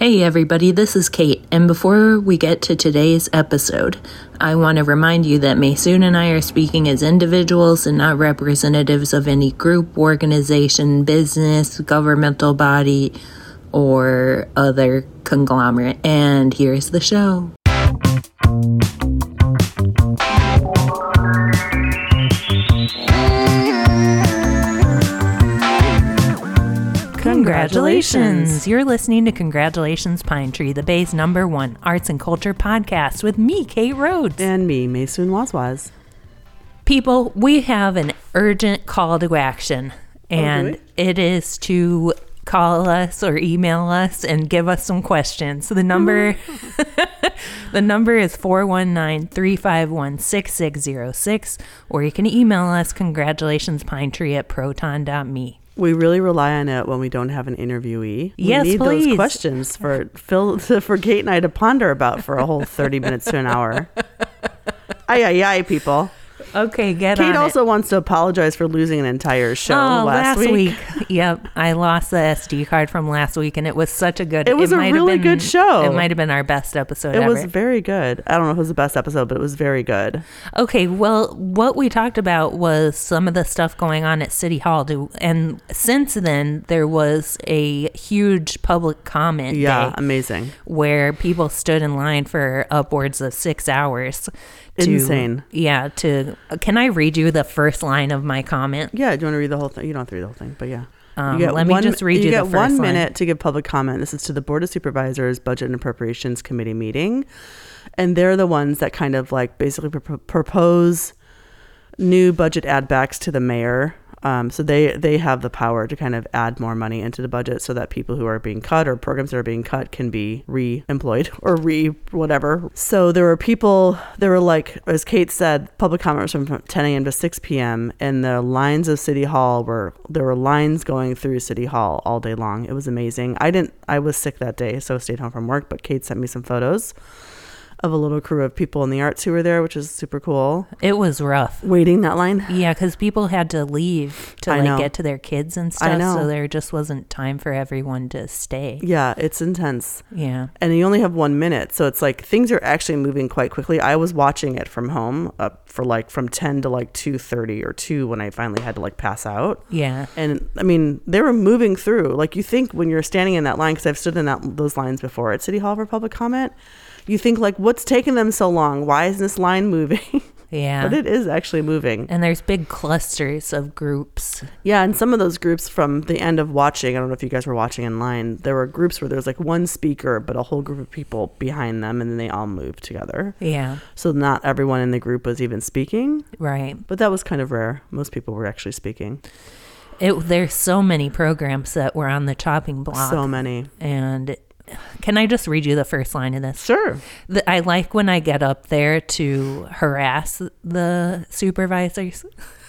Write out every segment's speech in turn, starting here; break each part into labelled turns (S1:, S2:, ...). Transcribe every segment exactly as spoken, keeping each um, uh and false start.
S1: Hey everybody, this is Kate, and before we get to today's episode, I want to remind you that Maysoon and I are speaking as individuals and not representatives of any group, organization, business, governmental body, or other conglomerate. And here's the show. Congratulations! You're listening to Congratulations Pine Tree, the Bay's number one arts and culture podcast with me, Kate Rhodes.
S2: And me, Maysoon Wazwaz.
S1: People, we have an urgent call to action, and oh, it is to call us or email us and give us some questions. So the number the number is four one nine, three five one, six six zero six, or you can email us congratulationspinetree at proton dot me.
S2: We really rely on it when we don't have an interviewee. We
S1: yes,
S2: need
S1: please.
S2: Those questions for Phil, for Kate and I to ponder about for a whole thirty minutes to an hour. Ay, ay, ay, people.
S1: Okay, get
S2: Kate
S1: on
S2: also
S1: it.
S2: wants to apologize for losing an entire show
S1: oh,
S2: last,
S1: last
S2: week.
S1: week. Yep, I lost the S D card from last week, and it was such a good.
S2: It was
S1: it
S2: a really
S1: been,
S2: good show.
S1: It might have been our best episode.
S2: It
S1: ever.
S2: was very good. I don't know if it was the best episode, but it was very good.
S1: Okay, well, what we talked about was some of the stuff going on at City Hall, to, and since then there was a huge public comment.
S2: Yeah,
S1: day
S2: amazing.
S1: Where people stood in line for upwards of six hours. To,
S2: Insane.
S1: Yeah. To can I read you the first line of my comment?
S2: Yeah. Do you want to read the whole thing? You don't have to read the whole thing, but yeah.
S1: Um, you let one, me just read you,
S2: you
S1: the
S2: get
S1: first
S2: one
S1: line.
S2: minute to give public comment. This is to the Board of Supervisors Budget and Appropriations Committee meeting, and they're the ones that kind of like basically pr- propose new budget add backs to the mayor. Um, so they, they have the power to kind of add more money into the budget so that people who are being cut or programs that are being cut can be re-employed or re-whatever. So there were people, there were like, as Kate said, public comment was from ten a.m. to six p.m. and the lines of City Hall were, there were lines going through City Hall all day long. It was amazing. I didn't, I was sick that day, so I stayed home from work, but Kate sent me some photos of a little crew of people in the arts who were there, which is super cool.
S1: It was rough.
S2: Waiting that line.
S1: Yeah, because people had to leave to
S2: I
S1: like
S2: know.
S1: get to their kids and
S2: I
S1: stuff,
S2: know.
S1: so there just wasn't time for everyone to stay.
S2: Yeah, it's intense.
S1: Yeah.
S2: And you only have one minute, so it's like things are actually moving quite quickly. I was watching it from home uh, for like from ten to like two thirty or two when I finally had to like pass out.
S1: Yeah.
S2: And I mean, they were moving through. Like you think when you're standing in that line, because I've stood in that those lines before at City Hall for public comment, you think like, what's taking them so long? Why isn't this line moving?
S1: Yeah.
S2: But it is actually moving.
S1: And there's big clusters of groups.
S2: Yeah, and some of those groups from the end of watching, I don't know if you guys were watching in line, there were groups where there was like one speaker, but a whole group of people behind them, and then they all moved together.
S1: Yeah.
S2: So not everyone in the group was even speaking.
S1: Right.
S2: But that was kind of rare. Most people were actually speaking.
S1: It, there's so many programs that were on the chopping block.
S2: So many.
S1: And can I just read you the first line of this?
S2: Sure.
S1: The, I like when I get up there to harass the supervisors.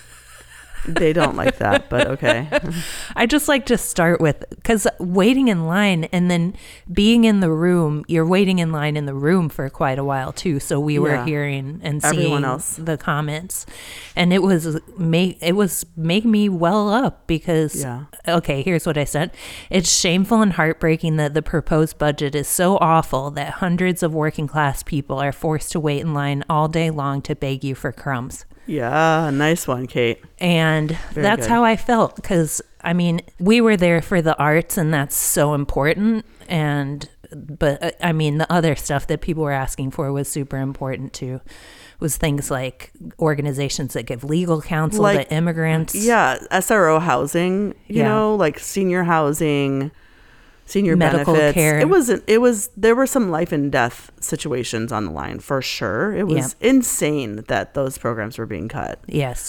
S2: They don't like that, but okay.
S1: I just like to start with, because waiting in line and then being in the room, you're waiting in line in the room for quite a while too. So we were
S2: Yeah.
S1: hearing and
S2: Everyone
S1: seeing
S2: else.
S1: the comments, and it was make it was make me well up because
S2: Yeah.
S1: okay, here's what I said. It's shameful and heartbreaking that the proposed budget is so awful that hundreds of working class people are forced to wait in line all day long to beg you for crumbs.
S2: Yeah, nice one, Kate.
S1: And
S2: Very
S1: that's
S2: good.
S1: how I felt, because I mean, we were there for the arts, and that's so important. And but uh, I mean, the other stuff that people were asking for was super important too. Was things like organizations that give legal counsel
S2: Like,
S1: to immigrants.
S2: Yeah, S R O housing, you
S1: Yeah.
S2: know, like senior housing, senior
S1: Medical
S2: benefits.
S1: care.
S2: It wasn't, it was, there were some life and death situations on the line for sure. It was
S1: Yeah.
S2: insane that those programs were being cut.
S1: Yes.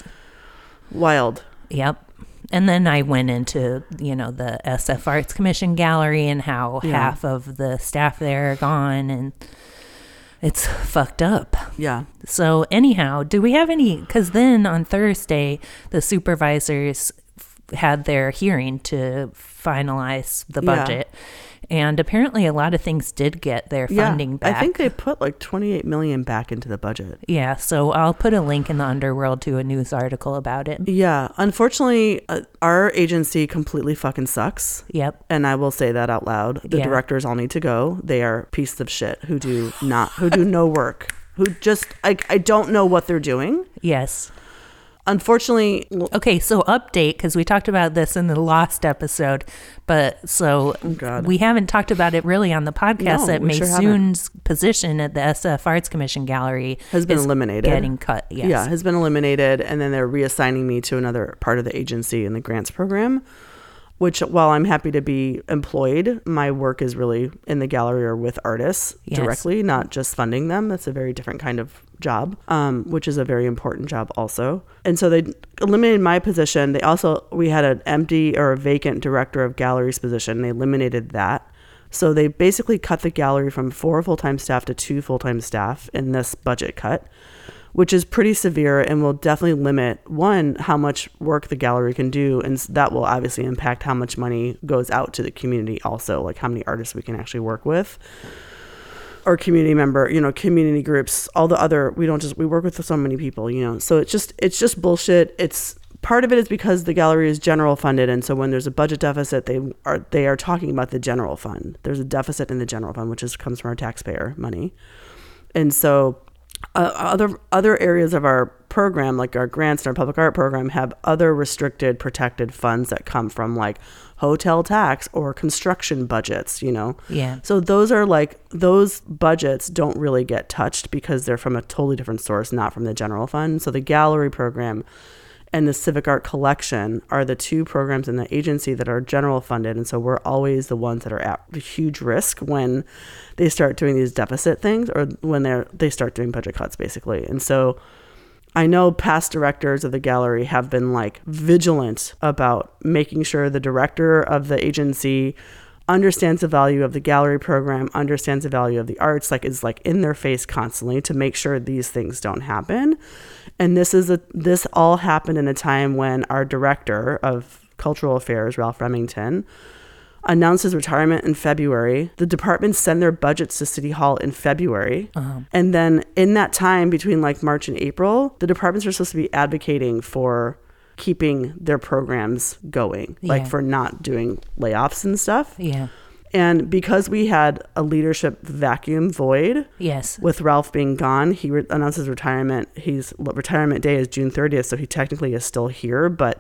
S2: Wild.
S1: Yep. And then I went into, you know, the S F Arts Commission gallery and how
S2: Yeah.
S1: half of the staff there are gone, and it's fucked up.
S2: Yeah.
S1: So anyhow, do we have any, because then on Thursday, the supervisors f- had their hearing to finalize the
S2: Yeah.
S1: budget. And apparently a lot of things did get their funding
S2: yeah,
S1: back.
S2: I think they put like twenty-eight million back into the budget.
S1: Yeah, so I'll put a link in the Underworld to a news article about it.
S2: Yeah, unfortunately, uh, our agency completely fucking sucks.
S1: Yep.
S2: And I will say that out loud. The
S1: Yeah.
S2: directors all need to go. They are pieces of shit who do not, who do no work, who just, I, I don't know what they're doing.
S1: Yes.
S2: Unfortunately,
S1: Okay, so update, because we talked about this in the Lost episode, but so
S2: Oh, God.
S1: we haven't talked about it really on the podcast
S2: No,
S1: that
S2: we sure
S1: Maysoon's position at the S F Arts Commission Gallery
S2: has been
S1: is
S2: eliminated.
S1: getting cut. Yes.
S2: Yeah, has been eliminated, and then they're reassigning me to another part of the agency in the grants program, which, while I'm happy to be employed, my work is really in the gallery or with artists
S1: Yes.
S2: directly, not just funding them. That's a very different kind of job, um, which is a very important job also. And so they eliminated my position. They also, we had an empty or a vacant director of galleries position. They eliminated that. So they basically cut the gallery from four full-time staff to two full-time staff in this budget cut, which is pretty severe and will definitely limit, one, how much work the gallery can do. And that will obviously impact how much money goes out to the community also, like how many artists we can actually work with. Or community member, you know, community groups, all the other, we don't just, we work with so many people, you know. So it's just, it's just bullshit. It's, part of it is because the gallery is general funded. And so when there's a budget deficit, they are, they are talking about the general fund. There's a deficit in the general fund, which is, comes from our taxpayer money. And so Uh, other other areas of our program, like our grants and our public art program, have other restricted, protected funds that come from like hotel tax or construction budgets, you know?
S1: Yeah.
S2: So those are like, those budgets don't really get touched because they're from a totally different source, not from the general fund. So the gallery program and the civic art collection are the two programs in the agency that are general funded. And so we're always the ones that are at huge risk when they start doing these deficit things, or when they're, they start doing budget cuts basically. And so I know past directors of the gallery have been like vigilant about making sure the director of the agency understands the value of the gallery program, understands the value of the arts, like is like in their face constantly to make sure these things don't happen. And this is a, this all happened in a time when our director of cultural affairs, Ralph Remington, announced his retirement in February. The departments send their budgets to City Hall in February. Uh-huh. And then in that time between like March and April, the departments are supposed to be advocating for keeping their programs going, like
S1: yeah.
S2: for not doing layoffs and stuff.
S1: Yeah.
S2: And because we had a leadership vacuum void,
S1: yes,
S2: with Ralph being gone, he re- announced his retirement. His retirement day is June thirtieth, so he technically is still here, but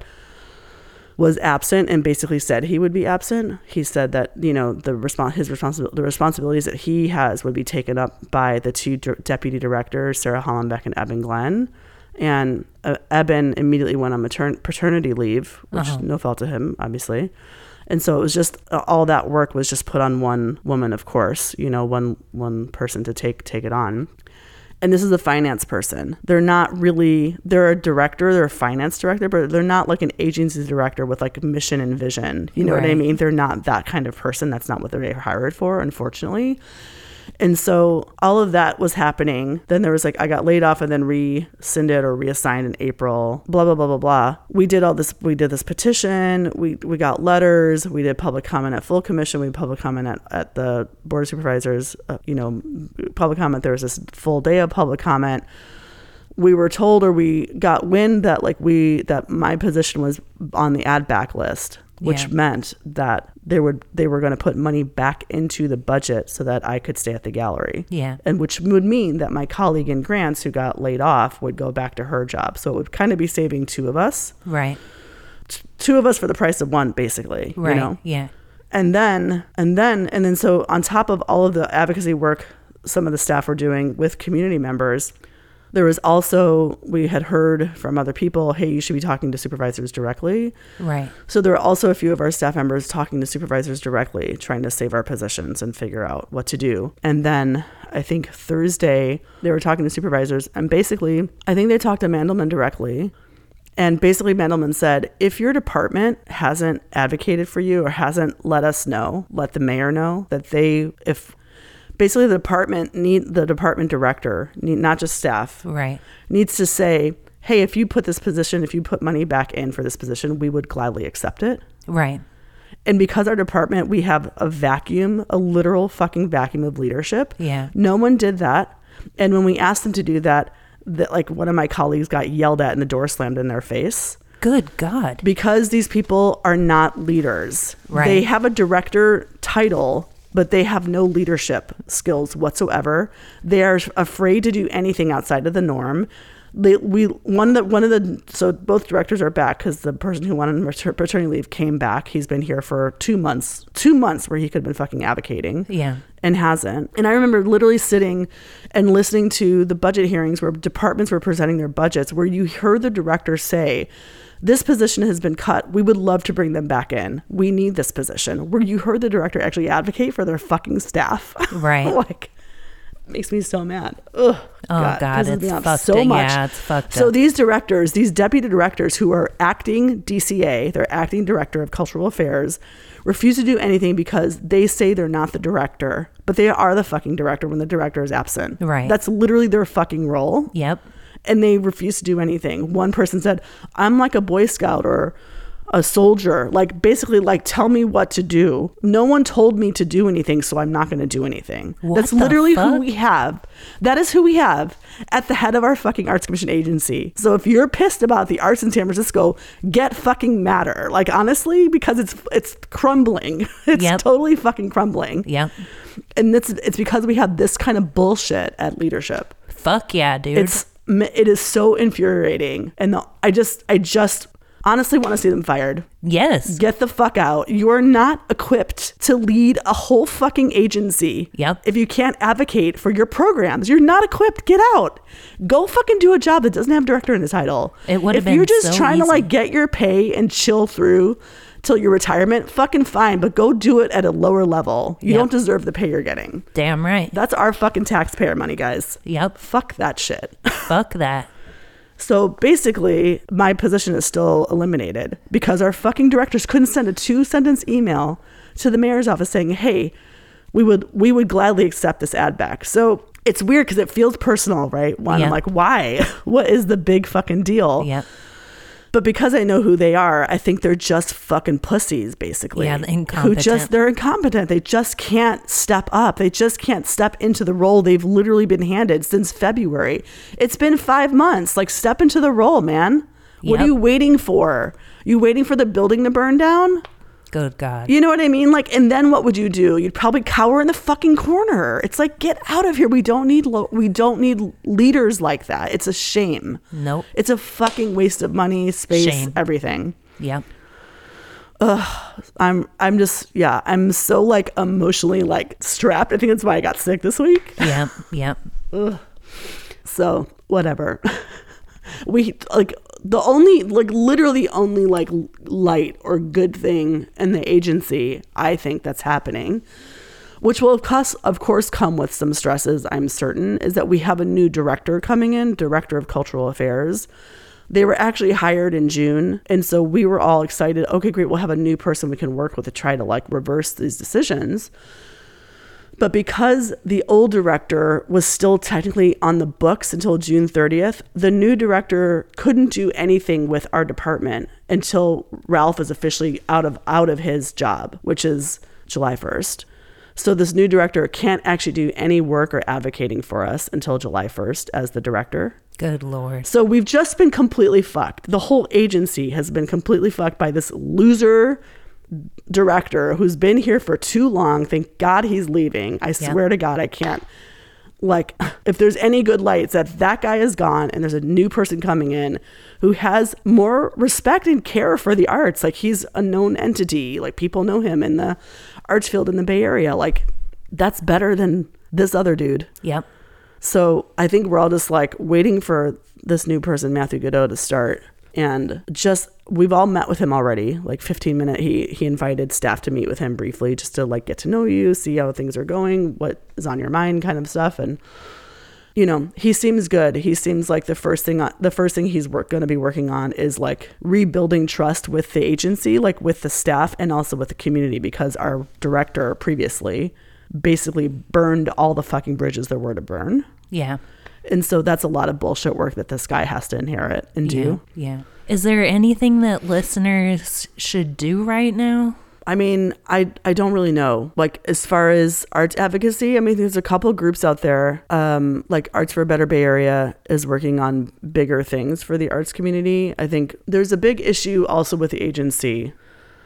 S2: was absent and basically said he would be absent. He said that, you know, the response, his responsibility, the responsibilities that he has would be taken up by the two d- deputy directors, Sarah Hollenbeck and Eben Glenn. And uh, Eben immediately went on matern- paternity leave, which
S1: uh-huh.
S2: no fault to him, obviously. And so it was just, uh, all that work was just put on one woman, of course, you know, one one person to take take it on. And this is a finance person. They're not really, they're a director, they're a finance director, but they're not like an agency director with like mission and vision. You know right. what I mean? They're not that kind of person. That's not what they're hired for, unfortunately. And so all of that was happening. Then there was like, I got laid off and then rescinded or reassigned in April, blah, blah, blah, blah, blah. We did all this, we did this petition. We we got letters. We did public comment at full commission. We did public comment at, at the Board of Supervisors, uh, you know, public comment. There was this full day of public comment. We were told, or we got wind that like we, that my position was on the ad back list, which yeah. meant that they would they were going to put money back into the budget so that I could stay at the gallery.
S1: Yeah.
S2: And which would mean that my colleague in grants who got laid off would go back to her job. So it would kind of be saving two of us.
S1: Right.
S2: T- two of us for the price of one, basically.
S1: Right.
S2: You know?
S1: Yeah.
S2: And then, and then, and then so on top of all of the advocacy work some of the staff were doing with community members, there was also, we had heard from other people, hey, you should be talking to supervisors directly.
S1: Right.
S2: So there were also a few of our staff members talking to supervisors directly, trying to save our positions and figure out what to do. And then I think Thursday, they were talking to supervisors. And basically, I think they talked to Mandelman directly. And basically, Mandelman said, if your department hasn't advocated for you or hasn't let us know, let the mayor know that they, if... Basically, the department need the department director, need, not just staff,
S1: right,
S2: needs to say, "Hey, if you put this position, if you put money back in for this position, we would gladly accept it."
S1: Right.
S2: And because our department, we have a vacuum, a literal fucking vacuum of leadership.
S1: Yeah.
S2: No one did that. And when we asked them to do that, that like one of my colleagues got yelled at and the door slammed in their face.
S1: Good God.
S2: Because these people are not leaders.
S1: Right.
S2: They have a director title, but they have no leadership skills whatsoever. They are afraid to do anything outside of the norm. They, we one of the one of the so both directors are back because the person who went on paternity leave came back. He's been here for two months, two months where he could have been fucking advocating,
S1: yeah,
S2: and hasn't. And I remember literally sitting and listening to the budget hearings where departments were presenting their budgets, where you heard the director say, "This position has been cut. We would love to bring them back in. We need this position." Where you heard the director actually advocate for their fucking staff,
S1: right?
S2: Like. Makes me so mad. Ugh,
S1: oh God, God it's fucked.
S2: So much.
S1: Yeah, it's fucked.
S2: So
S1: up.
S2: these directors, these deputy directors who are acting D C A, they're acting director of cultural affairs, refuse to do anything because they say they're not the director, but they are the fucking director when the director is absent.
S1: Right.
S2: That's literally their fucking role.
S1: Yep.
S2: And they refuse to do anything. One person said, "I'm like a Boy Scout or a soldier, like basically like tell me what to do. No one told me to do anything, so I'm not going to do anything."
S1: What
S2: That's literally
S1: fuck?
S2: who we have. That is who we have at the head of our fucking Arts Commission agency. So if you're pissed about the arts in San Francisco, get fucking madder. Like honestly, because it's it's crumbling. It's
S1: yep.
S2: totally fucking crumbling.
S1: Yep.
S2: And it's it's because we have this kind of bullshit at leadership.
S1: Fuck yeah, dude.
S2: It's it is so infuriating, and the, I just I just. honestly want to see them fired.
S1: Yes.
S2: Get the fuck out. You are not equipped to lead a whole fucking agency.
S1: Yep.
S2: If you can't advocate for your programs, you're not equipped. Get out. Go fucking do a job that doesn't have director in the title.
S1: It would have
S2: If
S1: been
S2: you're just
S1: so
S2: trying
S1: easy.
S2: to like get your pay and chill through till your retirement, fucking fine, but go do it at a lower level. You
S1: Yep.
S2: don't deserve the pay you're getting.
S1: Damn right.
S2: That's our fucking taxpayer money, guys.
S1: Yep.
S2: Fuck that shit.
S1: Fuck that.
S2: So basically, my position is still eliminated because our fucking directors couldn't send a two-sentence email to the mayor's office saying, "Hey, we would we would gladly accept this ad back." So it's weird because it feels personal, right? One,
S1: Yeah.
S2: I'm like, why? What is the big fucking deal?
S1: Yep.
S2: But because I know who they are, I think they're just fucking pussies, basically.
S1: Yeah,
S2: Who
S1: incompetent.
S2: just, they're incompetent. They just can't step up. They just can't step into the role they've literally been handed since February. It's been five months. Like, step into the role, man. What
S1: Yep.
S2: are you waiting for? You waiting for the building to burn down?
S1: Good God.
S2: You know what I mean? Like, and then what would you do? You'd probably cower in the fucking corner. It's like, get out of here. We don't need lo- we don't need leaders like that. It's a shame.
S1: Nope.
S2: It's a fucking waste of money, space,
S1: Shame.
S2: everything.
S1: Yep.
S2: I'm I'm just yeah, I'm so like emotionally like strapped. I think that's why I got sick this week.
S1: Yep. Yep.
S2: So, whatever. We like the only like literally only like light or good thing in the agency, I think, that's happening, which will of course of course come with some stresses, I'm certain, is that we have a new director coming in, director of cultural affairs. They were actually hired in June, and so we were all excited. Okay, great, we'll have a new person we can work with to try to like reverse these decisions. But because the old director was still technically on the books until June thirtieth, the new director couldn't do anything with our department until Ralph is officially out of out of his job, which is July first. So this new director can't actually do any work or advocating for us until July first as the director.
S1: Good Lord.
S2: So we've just been completely fucked. The whole agency has been completely fucked by this loser director who's been here for too long. Thank God he's leaving. I
S1: Yeah.
S2: swear to God, I can't. Like, if there's any good light, it's that that guy is gone and there's a new person coming in who has more respect and care for the arts. Like, he's a known entity. Like, people know him in the arts field in the Bay Area. Like, that's better than this other dude.
S1: Yep.
S2: So I think we're all just like waiting for this new person, Matthew Godot, to start. And just, we've all met with him already, like fifteen minute. He, he invited staff to meet with him briefly just to like get to know you, see how things are going, what is on your mind kind of stuff. And, you know, he seems good. He seems like the first thing, the first thing he's work, going to be working on is like rebuilding trust with the agency, like with the staff and also with the community, because our director previously basically burned all the fucking bridges there were to burn.
S1: Yeah.
S2: And so that's a lot of bullshit work that this guy has to inherit and do.
S1: Yeah. Yeah. Is there anything that listeners should do right now?
S2: I mean, I I don't really know. Like, as far as arts advocacy, I mean, there's a couple groups out there. Um, like Arts for a Better Bay Area is working on bigger things for the arts community. I think there's a big issue also with the agency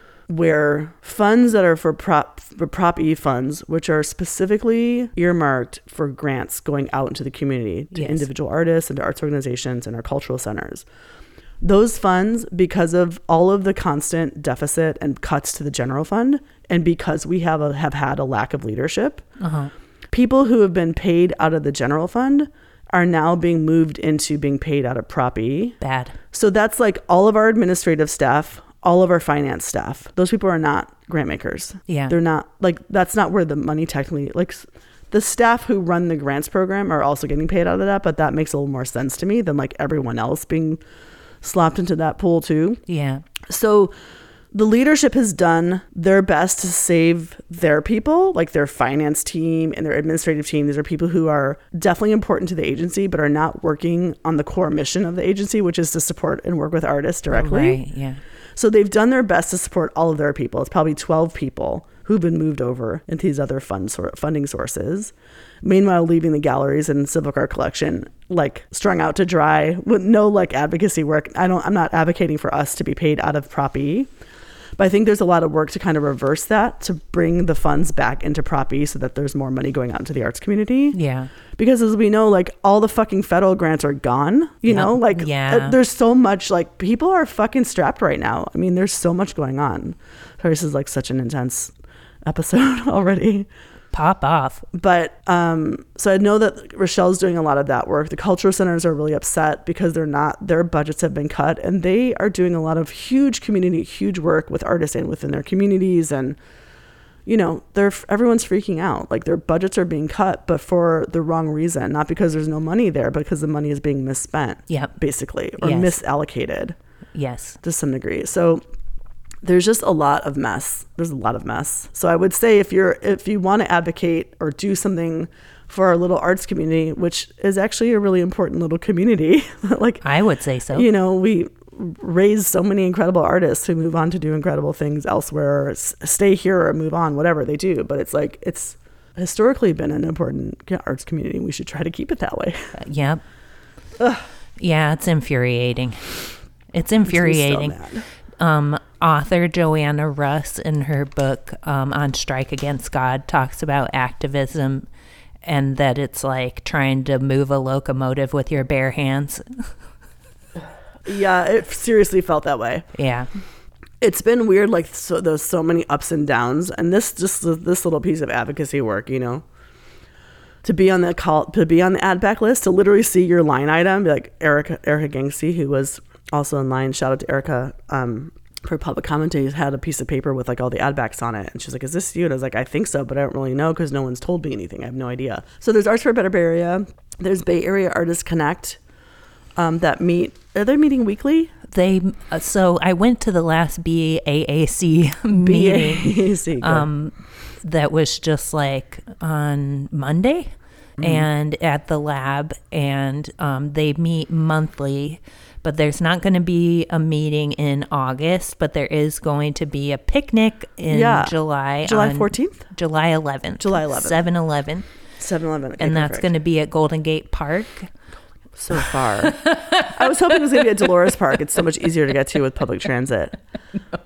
S2: where funds that are for prop for Prop E funds, which are specifically earmarked for grants going out into the community to yes. individual artists and to arts organizations and our cultural centers. Those funds, because of all of the constant deficit and cuts to the general fund, and because we have a, have had a lack of leadership, uh-huh. people who have been paid out of the general fund are now being moved into being paid out of Prop E.
S1: Bad.
S2: So that's like all of our administrative staff, all of our finance staff. Those people are not grant makers.
S1: Yeah.
S2: They're not, like, that's not where the money technically, like, the staff who run the grants program are also getting paid out of that, but that makes a little more sense to me than like everyone else being slopped into that pool too.
S1: Yeah.
S2: So the leadership has done their best to save their people, like their finance team and their administrative team. These are people who are definitely important to the agency, but are not working on the core mission of the agency, which is to support and work with artists directly.
S1: Right, yeah.
S2: So they've done their best to support all of their people. It's probably twelve people who've been moved over into these other fund sor- funding sources. Meanwhile, leaving the galleries and civic art collection like strung out to dry with no like advocacy work. I don't, I'm not advocating for us to be paid out of Prop E, but I think there's a lot of work to kind of reverse that, to bring the funds back into Prop E so that there's more money going out into the arts community.
S1: Yeah.
S2: Because as we know, like all the fucking federal grants are gone, you yep. know, like
S1: yeah.
S2: uh, there's so much, like people are fucking strapped right now. I mean, there's so much going on. Sorry, this is like such an intense episode already.
S1: Pop off.
S2: But um so I know that Rochelle's doing a lot of that work. The cultural centers are really upset because they're not, their budgets have been cut, and they are doing a lot of huge community, huge work with artists and within their communities. And you know, they're everyone's freaking out. Like their budgets are being cut, but for the wrong reason, not because there's no money there, but because the money is being misspent.
S1: Yep.
S2: Basically, or
S1: yes.
S2: misallocated.
S1: Yes.
S2: To some degree. So there's just a lot of mess. There's a lot of mess. So I would say if you're, if you want to advocate or do something for our little arts community, which is actually a really important little community, like
S1: I would say so.
S2: You know, we raise so many incredible artists who move on to do incredible things elsewhere, or s- stay here or move on, whatever they do. But it's like, it's historically been an important arts community. We should try to keep it that way.
S1: Uh, yep. Ugh. Yeah, it's infuriating. It's infuriating.
S2: It so
S1: Um, author Joanna Russ, in her book um, On Strike Against God, talks about activism and that it's like trying to move a locomotive with your bare hands.
S2: Yeah, it seriously felt that way.
S1: Yeah.
S2: It's been weird, like so, there's so many ups and downs, and this just this little piece of advocacy work, you know, to be on the call, to be on the ad back list, to literally see your line item, be like Erica Erica Gangsey, who was also in line. Shout out to Erica. Um, for public commentary, had a piece of paper with like all the ad backs on it, and she's like, "Is this you?" And I was like, "I think so, but I don't really know because no one's told me anything. I have no idea." So there's Arts for a Better Bay Area. There's Bay Area Artists Connect. Um, that meet. Are they meeting weekly?
S1: They uh, so I went to the last B A A C meeting.
S2: B A A C,
S1: um, that was just like on Monday, mm-hmm. and at the lab, and um, they meet monthly. But there's not going to be a meeting in August, but there is going to be a picnic in yeah. July.
S2: July fourteenth?
S1: July eleventh.
S2: July eleventh.
S1: seven eleven.
S2: seven eleven. Okay,
S1: and that's
S2: perfect.
S1: going to be at Golden Gate Park.
S2: So far. I was hoping it was going to be at Dolores Park. It's so much easier to get to with public transit.
S1: No.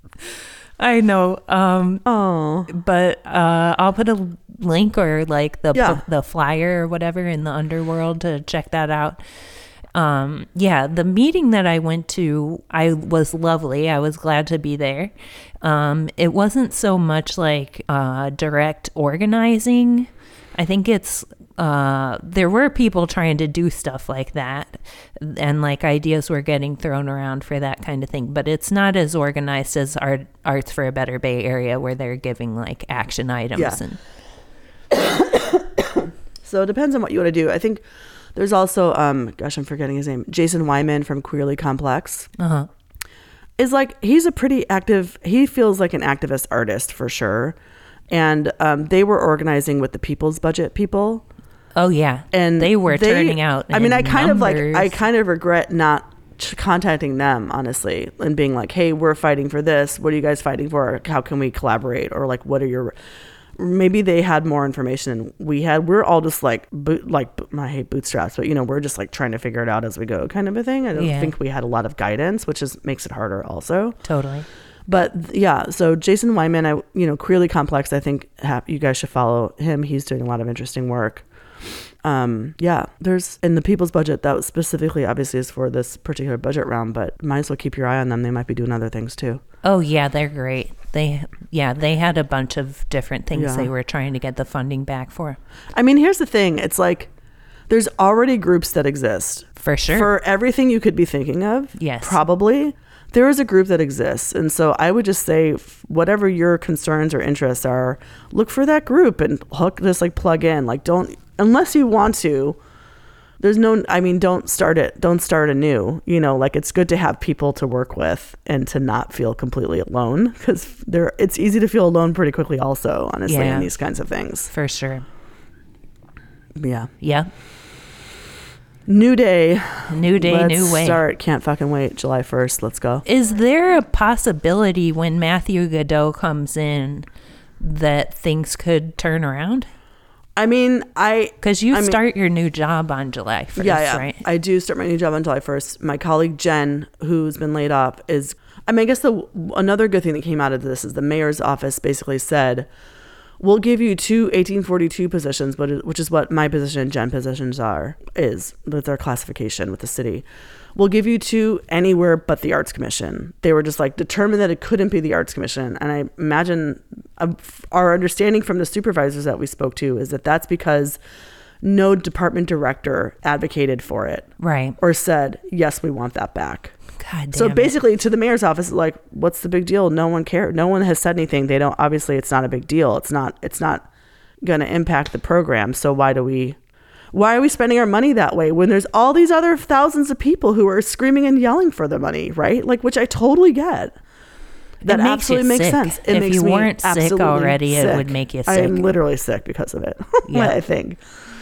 S1: I know. Um,
S2: oh.
S1: But uh, I'll put a link or like the
S2: yeah.
S1: the flyer or whatever in the Underworld to check that out. Um, yeah, the meeting that I went to, I was lovely. I was glad to be there. Um, it wasn't so much like uh, direct organizing. I think it's, uh, there were people trying to do stuff like that, and like ideas were getting thrown around for that kind of thing, but it's not as organized as Art, Arts for a Better Bay Area, where they're giving like action items.
S2: Yeah.
S1: And
S2: so it depends on what you want to do. I think there's also, um, gosh, I'm forgetting his name, Jason Wyman from Queerly Complex.
S1: Uh-huh.
S2: Is like, he's a pretty active, he feels like an activist artist for sure. And um, they were organizing with the People's Budget people.
S1: Oh yeah,
S2: and
S1: they were
S2: they,
S1: turning out.
S2: I mean, I kind
S1: numbers.
S2: of like, I kind of regret not ch- contacting them honestly and being like, hey, we're fighting for this. What are you guys fighting for? How can we collaborate? Or like, what are your, maybe they had more information than we had. We're all just like, boot, like I hate bootstraps, but you know, we're just like trying to figure it out as we go kind of a thing. I don't yeah. think we had a lot of guidance, which is makes it harder also.
S1: Totally.
S2: But yeah, so Jason Wyman, I you know, Creeley Complex, I think ha- you guys should follow him. He's doing a lot of interesting work. Um, yeah, there's in the People's Budget that was specifically obviously is for this particular budget round, but might as well keep your eye on them. They might be doing other things too.
S1: Oh yeah, they're great. They yeah, they had a bunch of different things yeah. they were trying to get the funding back for.
S2: I mean, here's the thing. It's like there's already groups that exist.
S1: For sure.
S2: For everything you could be thinking of.
S1: Yes.
S2: Probably. There is a group that exists. And so I would just say whatever your concerns or interests are, look for that group and hook, just like plug in. Like don't, unless you want to, there's no, I mean, don't start it. Don't start anew. You know, like it's good to have people to work with and to not feel completely alone because there, it's easy to feel alone pretty quickly also, honestly,
S1: yeah.
S2: in these kinds of things.
S1: For sure.
S2: Yeah.
S1: Yeah.
S2: New day.
S1: New day,
S2: Let's
S1: new way.
S2: Start. Can't fucking wait. July first. Let's go.
S1: Is there a possibility when Matthew Godot comes in that things could turn around?
S2: I mean, I...
S1: Because you
S2: I
S1: start
S2: mean,
S1: your new job on July first,
S2: yeah, yeah.
S1: right?
S2: I do start my new job on July first. My colleague Jen, who's been laid off, is... I mean, I guess the another good thing that came out of this is the mayor's office basically said, we'll give you two eighteen forty-two positions, but which is what my position and Jen positions are, is with our classification with the city. We'll give you two anywhere but the Arts Commission. They were just like determined that it couldn't be the Arts Commission. And I imagine uh, our understanding from the supervisors that we spoke to is that that's because no department director advocated for it.
S1: Right.
S2: Or said, yes, we want that back.
S1: God damn
S2: so basically
S1: it.
S2: To the mayor's office, like, what's the big deal? No one cared. No one has said anything. They don't, obviously it's not a big deal. It's not, it's not going to impact the program. So why do we, why are we spending our money that way when there's all these other thousands of people who are screaming and yelling for the money, right? Like, which I totally get. That
S1: makes
S2: absolutely makes
S1: sick.
S2: sense. It
S1: if
S2: makes
S1: you
S2: me
S1: weren't sick already,
S2: sick.
S1: It would make you sick.
S2: I am literally sick because of it. Yeah. I think.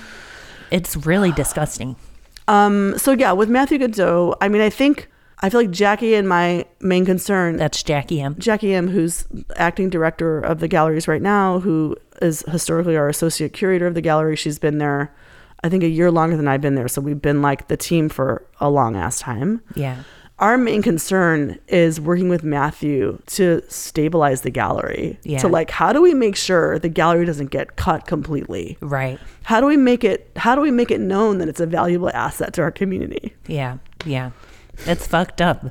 S1: It's really disgusting.
S2: Um. So yeah, with Matthew Godot, I mean, I think, I feel like Jackie and my main concern.
S1: That's Jackie M.
S2: Jackie M, who's acting director of the galleries right now, who is historically our associate curator of the gallery. She's been there, I think, a year longer than I've been there. So we've been like the team for a long ass time.
S1: Yeah.
S2: Our main concern is working with Matthew to stabilize the gallery.
S1: Yeah.
S2: To like, how do we make sure the gallery doesn't get cut completely?
S1: Right.
S2: How do we make it, how do we make it known that it's a valuable asset to our community?
S1: Yeah. Yeah. It's fucked up.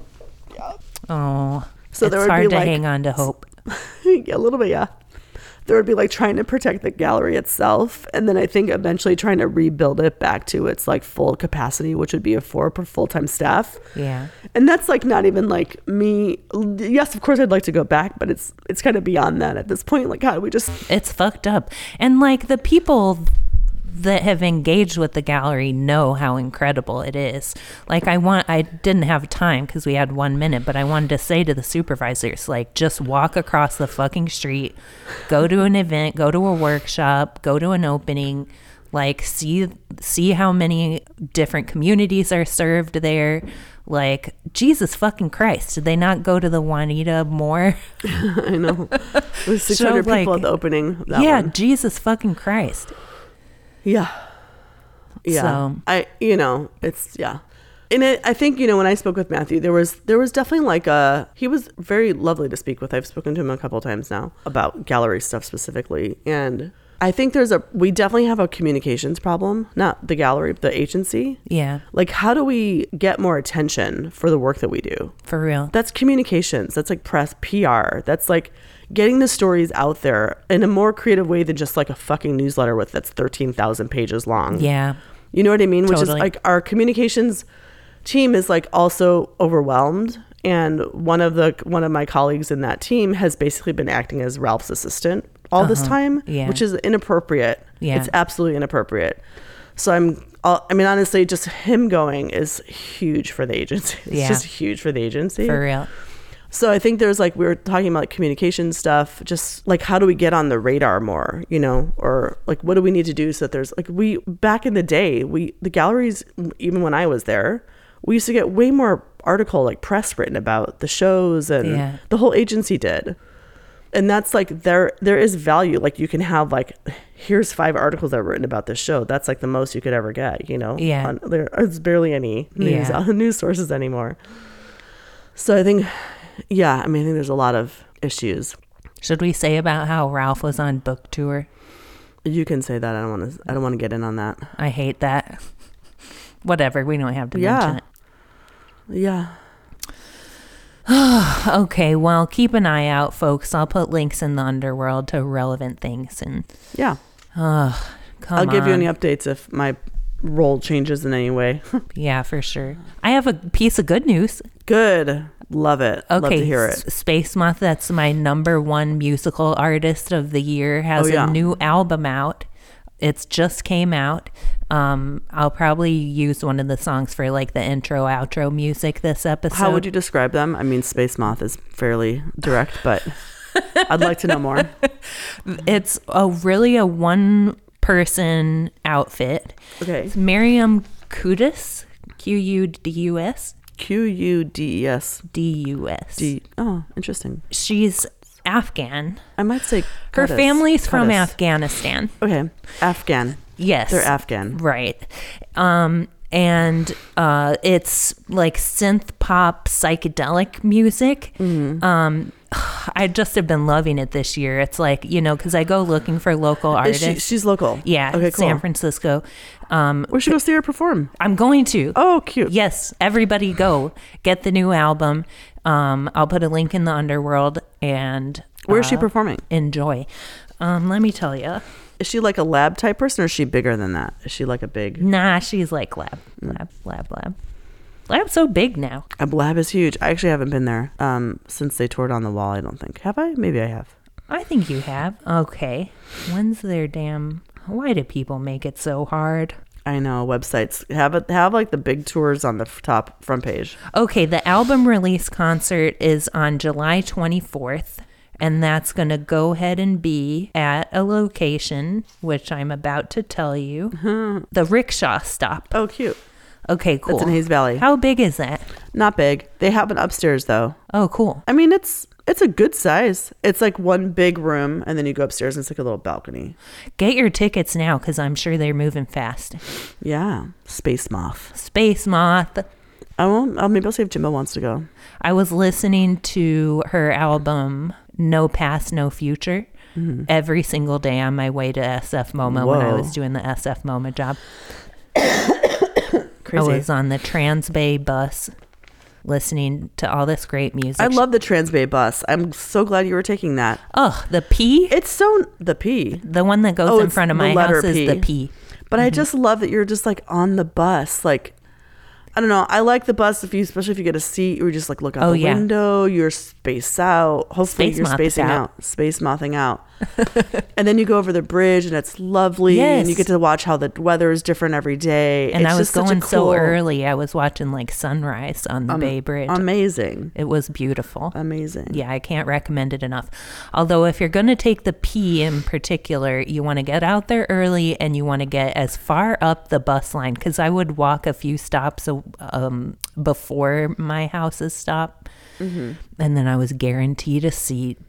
S2: Yeah.
S1: Oh,
S2: so
S1: it's
S2: there would
S1: hard
S2: be
S1: to
S2: like,
S1: hang on to hope.
S2: Yeah, a little bit, yeah. There would be like trying to protect the gallery itself, and then I think eventually trying to rebuild it back to its like full capacity, which would be a four per full-time staff.
S1: Yeah.
S2: And that's like not even like me. Yes, of course I'd like to go back, but it's it's kind of beyond that at this point. Like, how do we just...
S1: It's fucked up. And like the people that have engaged with the gallery know how incredible it is. Like I want, I didn't have time because we had one minute, but I wanted to say to the supervisors, like, just walk across the fucking street, go to an event, go to a workshop, go to an opening, like see, see how many different communities are served there. Like, Jesus fucking Christ, did they not go to the Juanita more?
S2: I know. There was six hundred
S1: so, like,
S2: people at the opening. That
S1: yeah,
S2: one.
S1: Jesus fucking Christ.
S2: Yeah. Yeah.
S1: So.
S2: I, you know, it's, yeah. And it, I think, you know, when I spoke with Matthew, there was, there was definitely like a, he was very lovely to speak with. I've spoken to him a couple of times now about gallery stuff specifically. And I think there's a, we definitely have a communications problem, not the gallery, but the agency.
S1: Yeah.
S2: Like, how do we get more attention for the work that we do?
S1: For real.
S2: That's communications. That's like press, P R. That's like getting the stories out there in a more creative way than just like a fucking newsletter with that's thirteen thousand pages long.
S1: Yeah.
S2: You know what I mean? Which
S1: Totally.
S2: is like our communications team is like also overwhelmed. And one of the, one of my colleagues in that team has basically been acting as Ralph's assistant all uh-huh. this time,
S1: yeah.
S2: which is inappropriate.
S1: Yeah.
S2: It's absolutely inappropriate. So I'm, I mean, honestly, just him going is huge for the agency. It's
S1: yeah.
S2: just huge for the agency.
S1: For real.
S2: So I think there's like, we were talking about like communication stuff, just like, how do we get on the radar more, you know, or like, what do we need to do so that there's like, we, back in the day, we, the galleries, even when I was there, we used to get way more article, like press written about the shows, and
S1: Yeah.
S2: the whole agency did. And that's like, there there is value. Like, you can have like, here's five articles that were written about this show. That's like the most you could ever get, you know?
S1: Yeah.
S2: On, there's barely any news
S1: Yeah.
S2: news sources anymore. So I think, yeah, I mean, I think there's a lot of issues.
S1: Should we say about how Ralph was on book tour?
S2: You can say that. I don't want to. I don't want to get in on that.
S1: I hate that. Whatever. We don't have to
S2: Yeah.
S1: mention it.
S2: Yeah.
S1: Okay, well, keep an eye out, folks. I'll put links in the underworld to relevant things. And
S2: Yeah.
S1: uh, come
S2: I'll give you
S1: on.
S2: any updates if my role changes in any way.
S1: Yeah, for sure. I have a piece of good news.
S2: Good. Love it.
S1: Okay,
S2: Love to hear it.
S1: S- Space Moth, that's my number one musical artist of the year, has
S2: Oh, yeah.
S1: a new album out. It's just came out. Um, I'll probably use one of the songs for like the intro, outro music this episode.
S2: How would you describe them? I mean, Space Moth is fairly direct, but I'd like to know more.
S1: It's a really a one person outfit.
S2: Okay.
S1: It's Miriam Kudus, Q U D U S.
S2: Q U D E S.
S1: D U S.
S2: D. Oh, interesting.
S1: She's Afghan.
S2: I might say
S1: Her
S2: Qudus.
S1: family's from
S2: Qudus.
S1: Afghanistan.
S2: Okay. Afghan.
S1: Yes.
S2: They're Afghan.
S1: Right. Um, and uh, it's like synth pop psychedelic music.
S2: Mm-hmm.
S1: Um, I just have been loving it this year. It's like, you know, because I go looking for local
S2: Is
S1: artists.
S2: she, she's local.
S1: Yeah,
S2: Okay, cool.
S1: San Francisco. Um,
S2: We should go see her perform.
S1: I'm going to.
S2: Oh, cute.
S1: Yes, everybody go get the new album. Um, I'll put a link in the underworld and
S2: Where is she
S1: uh,
S2: performing?
S1: enjoy. Um, let me tell you.
S2: Is she like a lab type person, or is she bigger than that? Is she like a big...
S1: Nah, she's like lab, lab, lab, lab. Lab's so big now.
S2: A lab is huge. I actually haven't been there um, since they toured On the Wall, I don't think. Have I? Maybe I have.
S1: I think you have. Okay. When's their damn... Why do people make it so hard?
S2: I know, websites have it, have like the big tours on the f- top front page.
S1: Okay, the album release concert is on July twenty-fourth, and that's going to go ahead and be at a location, which I'm about to tell you, the Rickshaw Stop.
S2: Oh, cute.
S1: Okay, cool.
S2: It's in Hayes Valley.
S1: How big is that?
S2: Not big. They have an upstairs though.
S1: Oh, cool.
S2: I mean, it's it's a good size. It's like one big room, and then you go upstairs, and it's like a little balcony.
S1: Get your tickets now, because I'm sure they're moving fast.
S2: Yeah, Space Moth.
S1: Space Moth.
S2: I won't. Oh, maybe I'll see if Jimbo wants to go.
S1: I was listening to her album No Past, No Future
S2: Mm-hmm.
S1: every single day on my way to S F MoMA when I
S2: Whoa.
S1: was doing the S F MoMA job.
S2: Crazy.
S1: I was on the Transbay bus listening to all this great music.
S2: I love the Transbay bus. I'm so glad you were taking that.
S1: Oh, the P?
S2: It's so the P.
S1: The one that goes
S2: Oh,
S1: in
S2: it's
S1: front of
S2: the
S1: my
S2: letter
S1: house is
S2: P.
S1: the P.
S2: But I just love that you're just like on the bus. Like, I don't know. I like the bus if you, especially if you get a seat, or you just like look out
S1: Oh,
S2: the
S1: yeah.
S2: window. You're spaced out. Hopefully,
S1: Space
S2: you're
S1: moth
S2: spacing
S1: out.
S2: out. space mothing out. And then you go over the bridge, and it's lovely. And you
S1: Yes.
S2: get to watch how the weather is different every day.
S1: And
S2: It's
S1: I was
S2: just such a
S1: going so
S2: cool-
S1: early. I was watching like sunrise on the
S2: um,
S1: Bay Bridge.
S2: Amazing,
S1: It was beautiful.
S2: amazing.
S1: Yeah, I can't recommend it enough. Although if you're going to take the P in particular, you want to get out there early and you want to get as far up the bus line, because I would walk a few stops um, before my house's stop.
S2: Mm-hmm.
S1: And then I was guaranteed a seat,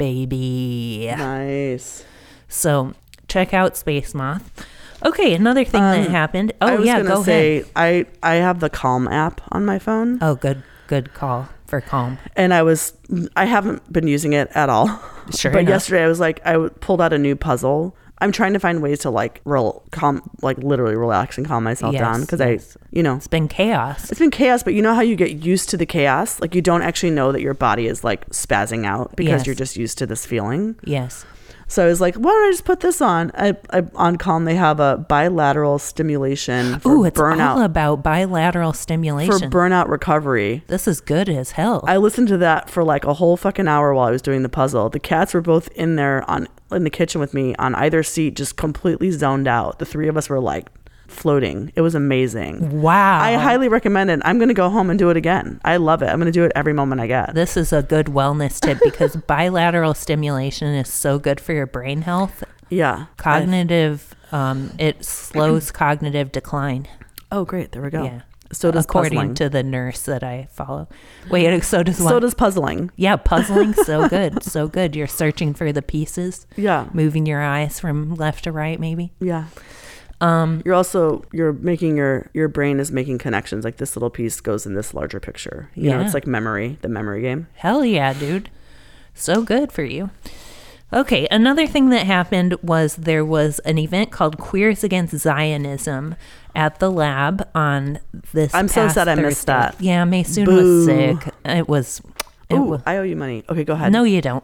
S1: baby.
S2: Nice.
S1: So check out Space Moth. Okay, another thing
S2: Um,
S1: that happened.
S2: I
S1: Oh,
S2: was
S1: yeah,
S2: gonna
S1: go
S2: say,
S1: ahead.
S2: I I have the Calm app on my phone.
S1: Oh, good, good call for Calm.
S2: And I was, I haven't been using it at all.
S1: Sure
S2: But
S1: enough.
S2: yesterday I was like, I w- pulled out a new puzzle. I'm trying to find ways to like real calm, like literally relax and calm myself
S1: Yes,
S2: down. Cause
S1: yes.
S2: I, you know,
S1: It's been chaos.
S2: it's been chaos, but you know how you get used to the chaos? Like you don't actually know that your body is like spazzing out because
S1: Yes.
S2: you're just used to this feeling.
S1: Yes.
S2: So I was like, why don't I just put this on? I, I on Calm, they have a bilateral stimulation for
S1: Ooh, it's
S2: burnout,
S1: all about bilateral
S2: for
S1: stimulation.
S2: burnout recovery.
S1: This is good as hell.
S2: I listened to that for like a whole fucking hour while I was doing the puzzle. The cats were both in there on in the kitchen with me on either seat, just completely zoned out. The three of us were like floating. It was amazing.
S1: wow.
S2: I highly recommend it. I'm going to go home and do it again. I love it. I'm going to do it every moment I get.
S1: This is a good wellness tip because bilateral stimulation is so good for your brain health.
S2: Yeah.
S1: Cognitive, um, it slows cognitive decline.
S2: I- oh, great. There we go.
S1: Yeah.
S2: So does
S1: according
S2: puzzling.
S1: to the nurse that I follow. Wait, so does what?
S2: So does puzzling.
S1: Yeah, puzzling. So good. So good. You're searching for the pieces.
S2: Yeah.
S1: Moving your eyes from left to right, maybe.
S2: Yeah.
S1: Um,
S2: you're also, you're making your, your brain is making connections. Like this little piece goes in this larger picture. You
S1: yeah.
S2: know, it's like memory, the memory game.
S1: Hell yeah, dude. So good for you. Okay, another thing that happened was there was an event called Queers Against Zionism at the lab on this
S2: I'm so
S1: past
S2: sad I
S1: Thursday.
S2: missed that.
S1: Yeah, Maysoon
S2: Boo.
S1: was sick. It was... It
S2: Ooh,
S1: was
S2: I owe you money. Okay, go ahead.
S1: no, you don't.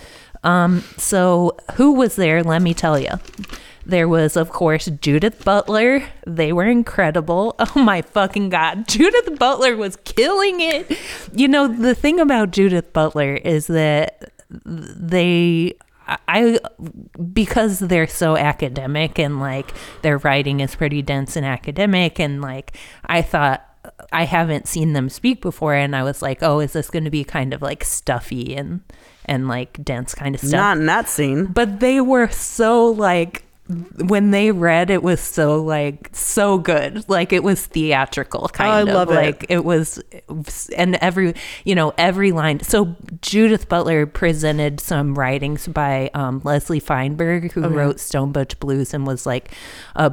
S1: Um, so who was there? Let me tell you. There was, of course, Judith Butler. They were incredible. Oh, my fucking God. Judith Butler was killing it. You know, the thing about Judith Butler is that they... I because they're so academic and like their writing is pretty dense and academic, and like I thought I haven't seen them speak before, and I was like, oh, is this going to be kind of like stuffy and and like dense kind of stuff?
S2: Not in that scene.
S1: But they were so like, when they read, it was so like so good, like it was theatrical kind
S2: oh, I
S1: of
S2: love
S1: like
S2: it.
S1: it was, and every you know every line. So Judith Butler presented some writings by um, Leslie Feinberg, who
S2: okay.
S1: wrote Stone Butch Blues and was like a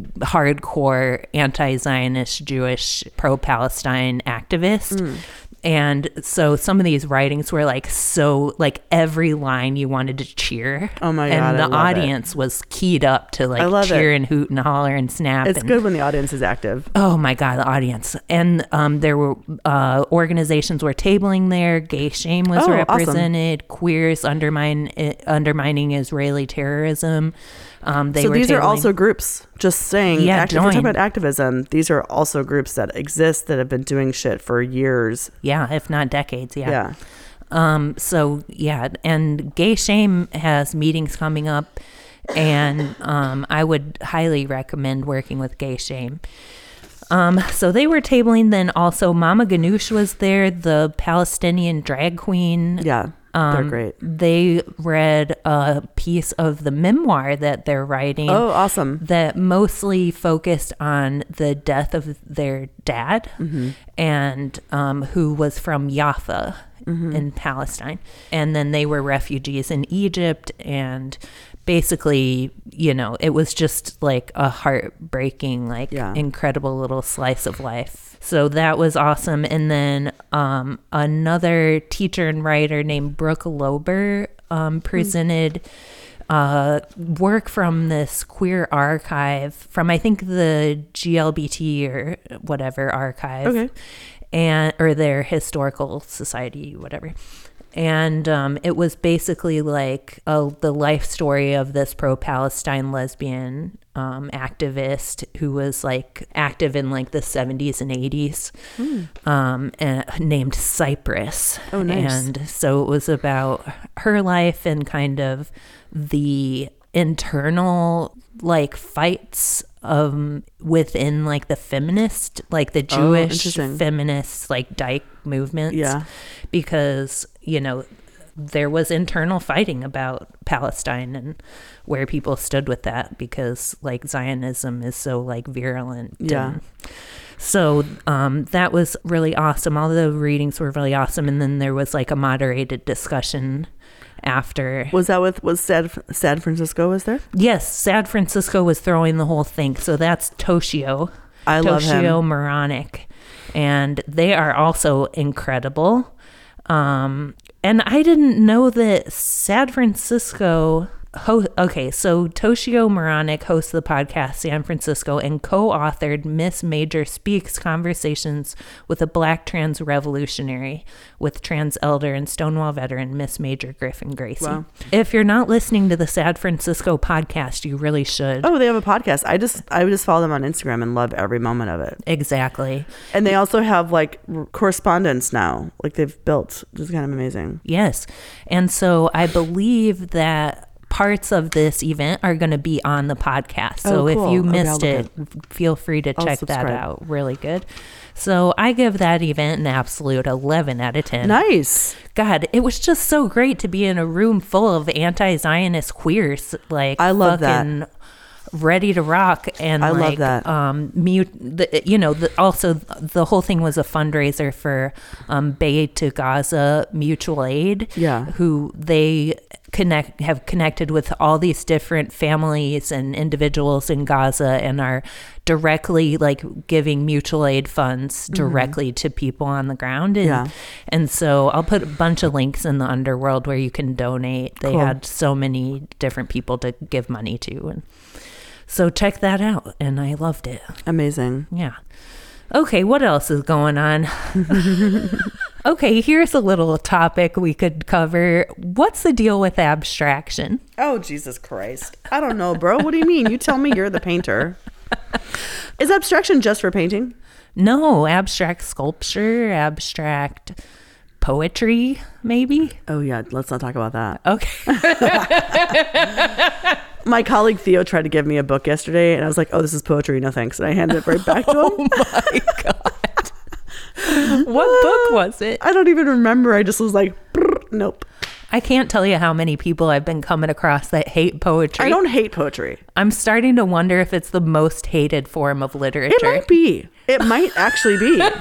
S1: hardcore anti-Zionist Jewish pro-Palestine activist. Mm. And so some of these writings were like so like every line you wanted to cheer.
S2: Oh my God.
S1: And the
S2: I love
S1: audience
S2: it.
S1: was keyed up to like cheer
S2: it.
S1: and hoot and holler and snap.
S2: It's
S1: and,
S2: good when the audience is active.
S1: Oh my God, the audience. And um, there were uh, organizations were tabling there. Gay Shame was
S2: oh,
S1: represented.
S2: Awesome.
S1: Queers undermine uh, undermining Israeli terrorism. Um, they
S2: so
S1: were
S2: these
S1: tabling.
S2: are also groups, just saying,
S1: yeah,
S2: act- if we're talking about activism, these are also groups that exist that have been doing shit for years.
S1: Yeah, if not decades. Yeah.
S2: Yeah.
S1: Um, so yeah, and Gay Shame has meetings coming up, and um, I would highly recommend working with Gay Shame. Um, so they were tabling. Then also Mama Ganoush was there, the Palestinian drag queen.
S2: Yeah.
S1: Um,
S2: they're great.
S1: They read a piece of the memoir that they're writing.
S2: Oh, awesome.
S1: That mostly focused on the death of their dad, mm-hmm. and um, who was from Jaffa mm-hmm. in Palestine. And then they were refugees in Egypt, and basically, you know, it was just like a heartbreaking, like yeah. incredible little slice of life. So that was awesome. And then um, another teacher and writer named Brooke Lober um, presented uh, work from this queer archive from, I think, the G L B T or whatever archive,
S2: okay.
S1: and or their historical society, whatever. And um, it was basically like a, the life story of this pro-Palestine lesbian um, activist who was like active in like the seventies and eighties, mm. um, and, named Cypress.
S2: Oh, nice.
S1: And so it was about her life and kind of the internal like fights um within like the feminist, like the Jewish
S2: oh,
S1: feminist like Dyke movements.
S2: Yeah.
S1: Because, you know, there was internal fighting about Palestine and where people stood with that, because like Zionism is so like virulent.
S2: Yeah.
S1: And so um, that was really awesome. All the readings were really awesome. And then there was like a moderated discussion after.
S2: Was that with, was Sad, Sad Francisco was there?
S1: Yes, Sad Francisco was throwing the whole thing. So that's Toshio.
S2: I love him.
S1: Toshio Moronic. And they are also incredible. Um, and I didn't know that San Francisco... Ho- okay, so Toshio Moronic hosts the podcast San Francisco and co-authored Miss Major Speaks Conversations with a Black Trans Revolutionary with trans elder and Stonewall veteran Miss Major Griffin Gracie.
S2: Wow.
S1: If you're not listening to the San Francisco podcast, you really should.
S2: Oh, they have a podcast. I just I would just follow them on Instagram and love every moment of it.
S1: Exactly.
S2: And they also have like correspondence now, like they've built, which is kind of amazing.
S1: Yes. And so I believe that parts of this event are going to be on the podcast. So
S2: oh, cool.
S1: if you
S2: okay,
S1: missed it, feel free to check that out. Really good. So I give that event an absolute eleven out of ten.
S2: Nice.
S1: God, it was just so great to be in a room full of anti-Zionist queers. Like,
S2: I love
S1: fucking
S2: that.
S1: ready to rock. And
S2: I
S1: like,
S2: love that.
S1: Um, mute, the, you know, the, also the whole thing was a fundraiser for um, Bay to Gaza Mutual Aid.
S2: Yeah.
S1: Who they connect have connected with all these different families and individuals in Gaza and are directly like giving mutual aid funds directly mm-hmm. to people on the ground. And,
S2: yeah.
S1: and so I'll put a bunch of links in the underworld where you can donate. They
S2: cool.
S1: had so many different people to give money to. And so check that out. And I loved it.
S2: Amazing.
S1: Yeah. Okay, what else is going on? Okay, here's a little topic we could cover. What's the deal with abstraction?
S2: Oh, Jesus Christ. I don't know, bro. What do you mean? You tell me, you're the painter. Is abstraction just for painting?
S1: No, abstract sculpture, abstract poetry, maybe.
S2: Oh, yeah. Let's not talk about that.
S1: Okay.
S2: My colleague Theo tried to give me a book yesterday, and I was like, oh, this is poetry. No, thanks. And I handed it right back to him.
S1: Oh, my God. What book was it?
S2: I don't even remember. I just was like, nope.
S1: I can't tell you how many people I've been coming across that hate poetry.
S2: I don't hate poetry.
S1: I'm starting to wonder if it's the most hated form of literature.
S2: It might be. It might actually be. I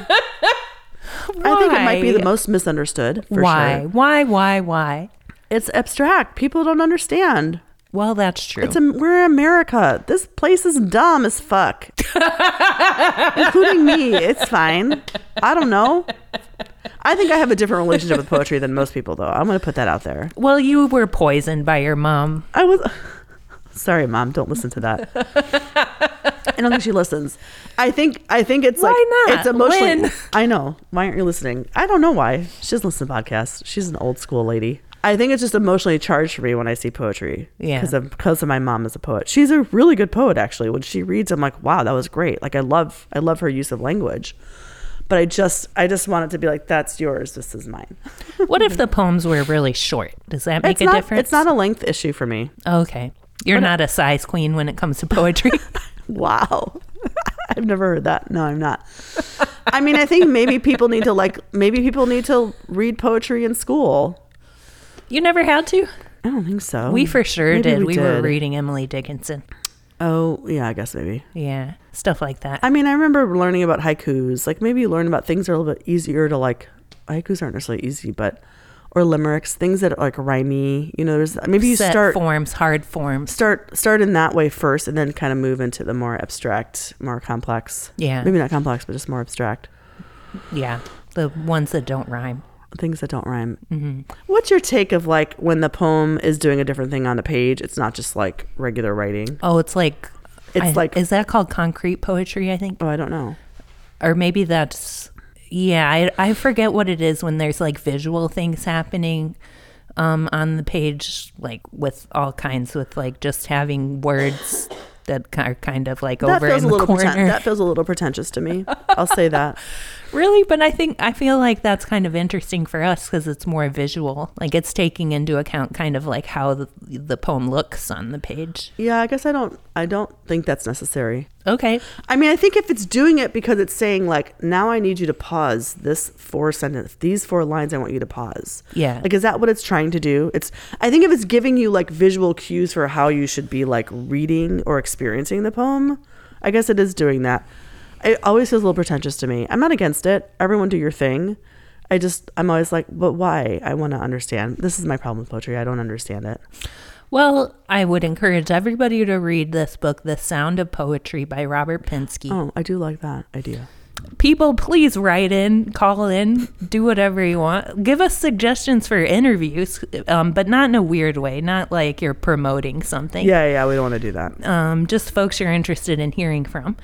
S2: think it might be the most misunderstood, for
S1: why?
S2: sure.
S1: Why? Why? Why?
S2: It's abstract. People don't understand.
S1: Well, that's true.
S2: It's a, we're in America. This place is dumb as fuck. Including me. It's fine. I don't know. I think I have a different relationship with poetry than most people, though. I'm going to put that out there.
S1: Well, you were poisoned by your mom.
S2: I was... Sorry, Mom. Don't listen to that. I don't think she listens. I think I think it's
S1: why
S2: like...
S1: not?
S2: It's emotionally...
S1: When?
S2: I know. Why aren't you listening? I don't know why. She doesn't listen to podcasts. She's an old school lady. I think it's just emotionally charged for me when I see poetry.
S1: Yeah.
S2: Because of, because of my mom as a poet. She's a really good poet, actually. When she reads, I'm like, wow, that was great. Like, I love I love her use of language. But I just I just want it to be like, that's yours. This is mine.
S1: What if the poems were really short? Does that make
S2: it's
S1: a
S2: not,
S1: difference?
S2: It's not a length issue for me.
S1: Okay. You're but not a size queen when it comes to poetry.
S2: Wow. I've never heard that. No, I'm not. I mean, I think maybe people need to like, maybe people need to read poetry in school.
S1: You never had to?
S2: I don't think so.
S1: We for sure
S2: maybe
S1: did.
S2: We,
S1: we
S2: did.
S1: were reading Emily Dickinson.
S2: Oh, yeah, I guess maybe.
S1: Yeah, stuff like that.
S2: I mean, I remember learning about haikus. Like, maybe you learn about things that are a little bit easier to like, haikus aren't necessarily easy, but, or limericks, things that are like rhymey. You know, there's maybe you
S1: Set
S2: start.
S1: forms, hard forms.
S2: Start, start in that way first and then kind of move into the more abstract, more complex.
S1: Yeah.
S2: Maybe not complex, but just more abstract.
S1: Yeah, the ones that don't rhyme.
S2: Things that don't rhyme.
S1: Mm-hmm.
S2: What's your take of like when the poem is doing a different thing on the page? It's not just like regular writing.
S1: Oh, it's like...
S2: It's
S1: I,
S2: like...
S1: Is that called concrete poetry, I think?
S2: Oh, I don't know.
S1: Or maybe that's... Yeah, I, I forget what it is when there's like visual things happening um, on the page, like with all kinds, with like just having words that are kind of like
S2: that
S1: over
S2: feels
S1: in
S2: a
S1: the
S2: little
S1: corner.
S2: Preten- that feels a little pretentious to me. I'll say that.
S1: Really? But I think, I feel like that's kind of interesting for us because it's more visual. Like it's taking into account kind of like how the, the poem looks on the page.
S2: Yeah, I guess I don't, I don't think that's necessary.
S1: Okay.
S2: I mean, I think if it's doing it because it's saying like, now I need you to pause this four sentence, these four lines, I want you to pause.
S1: Yeah.
S2: Like, is that what it's trying to do? It's, I think if it's giving you like visual cues for how you should be like reading or experiencing the poem, I guess it is doing that. It always feels a little pretentious to me. I'm not against it. Everyone do your thing. I just, I'm always like, but why? I want to understand. This is my problem with poetry. I don't understand it.
S1: Well, I would encourage everybody to read this book, The Sound of Poetry by Robert Pinsky.
S2: Oh, I do like that idea.
S1: People, please write in, call in, do whatever you want. Give us suggestions for interviews, um, but not in a weird way, not like you're promoting something.
S2: Yeah, yeah, we don't want to do that.
S1: Um, just folks you're interested in hearing from.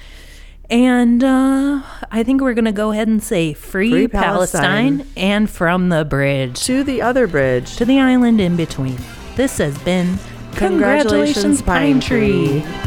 S1: And uh, I think we're going to go ahead and say free,
S2: Free
S1: Palestine.
S2: Palestine
S1: and from the bridge
S2: to the other bridge
S1: to the island in between. This has been
S2: Congratulations,
S1: Congratulations Pine Tree.
S2: Tree.